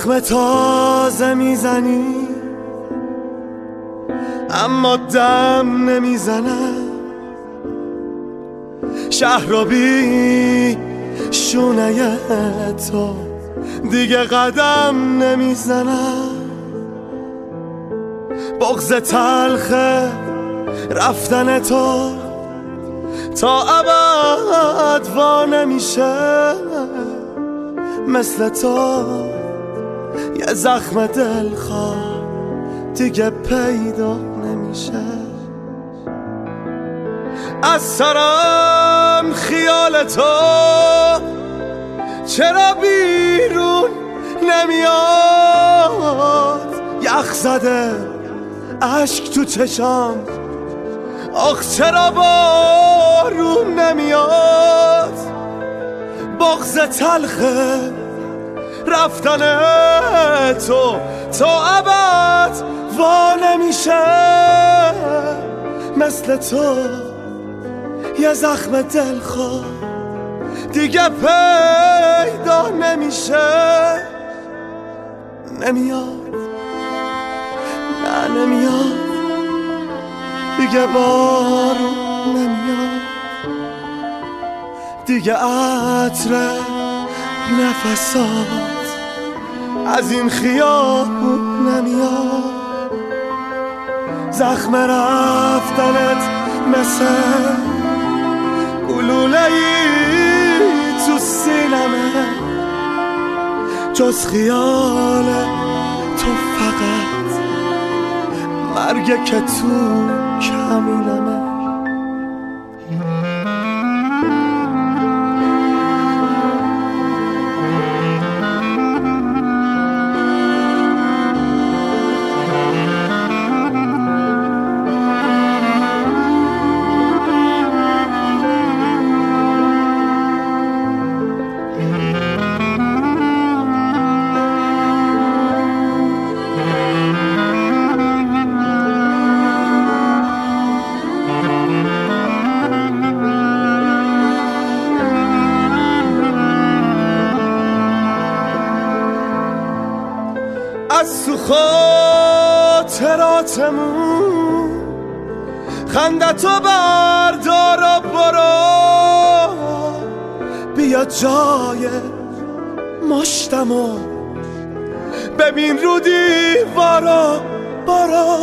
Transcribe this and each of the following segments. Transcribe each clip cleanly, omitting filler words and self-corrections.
زخم تازه میزنی اما دم نمیزنم، شهر رو بی شونه تو دیگه قدم نمیزنم. بغض تلخ رفتن تو تا ابد وا نمیشه، مثل تو یه زخم دلخواه دیگه پیدا نمیشه. از سرم خیال تو چرا بیرون نمیاد، یخ زده اشک تو چشام، آخ چرا بارون نمیاد. بغض تلخه رفتن تو تا ابد وا نمیشه، مثل تو یه زخم دلخواه دیگه پیدا نمیشه. نمیاد، نه نمیاد دیگه، بارون نمیاد دیگه، عطر نفسات از این خیابون نمیاد. زخم رفتنت مثل گلوله‌ای تو سینمه، جز خیال تو فقط مرگ که تو کمینمه. از تو خاطراتمون خندتو بردار و برو، بیا جای مشتمو ببین رو دیوارا، برو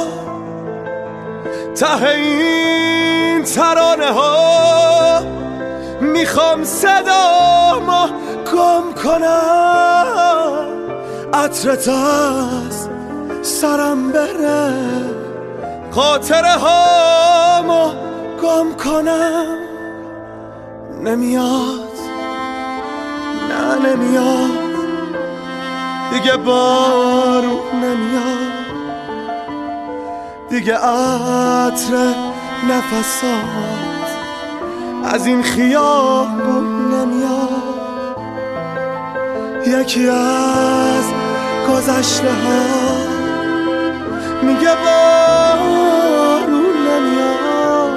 ته این ترانه ها میخوام صدامو گم کنم، عطرت از سرم بره خاطره هامو گم کنم. نمیاد، نه نمیاد دیگه، بارون نمیاد دیگه، عطر نفسات از این خیابون نمیاد. یکی از گذشته ها میگه بارون نمیاد،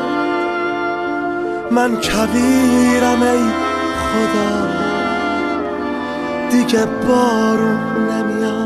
من کبیرم ای خدا دیگه، بارون نمیاد.